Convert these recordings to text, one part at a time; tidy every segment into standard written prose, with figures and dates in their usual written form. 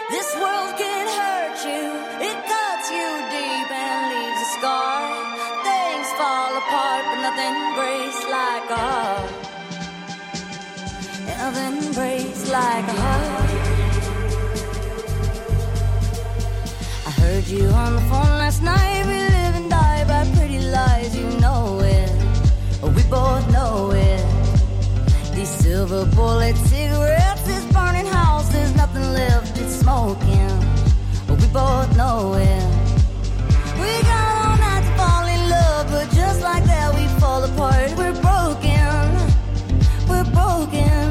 This world can hurt you, it cuts you deep and leaves a scar. Things fall apart, but nothing breaks like a heart. Nothing breaks like a heart. I heard you on the phone last night. We live and die by pretty lies, you know it. We both know it. These silver bullet cigarettes, this burning house, there's nothing left, it's smoking. We both know it. We got all night to fall in love, but just like that we fall apart. We're broken, we're broken.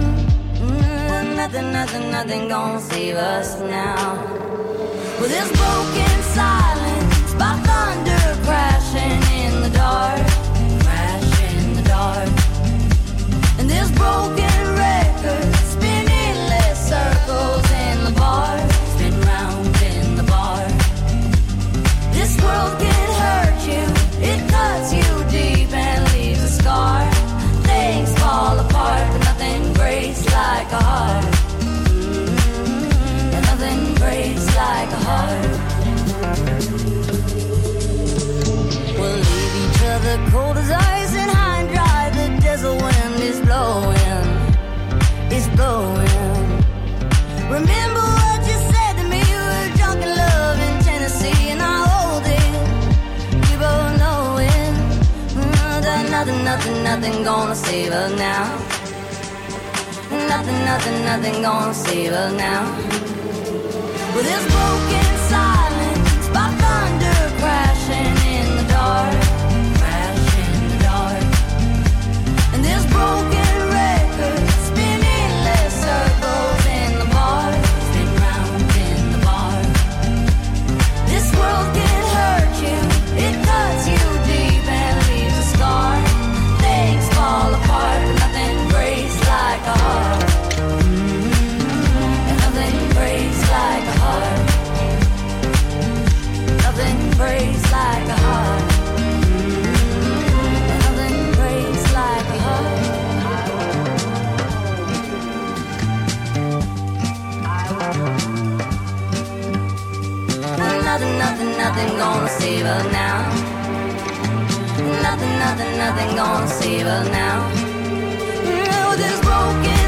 Nothing gonna save us now. With this broken silence, by thunder crashing in the dark, crashing in the dark. And this broken record spinning endless circles in the bar, spin round in the bar. This world can hurt you, it cuts you deep and leaves a scar. Things fall apart, but nothing breaks like a heart. And nothing breaks like a heart. We'll leave each other cold as ice and high and dry. The desert wind is blowing, it's blowing. Remember what you said to me, we were drunk in love in Tennessee, and I hold it, we both know it. That nothing gonna save us now. Nothing gonna save us now. With this broken silence, by thunder crashing in the dark, crashing in the dark. And this broken record spinning endless circles in the bar, spin round in the bar. This world can hurt you, it cuts you deep and leaves a scar. Things fall apart, but nothing breaks like a heart. And nothing breaks like a heart. Nothing breaks like a heart. And nothing breaks like a heart. Nothing gonna save us now. Nothing gonna save us now. With this broken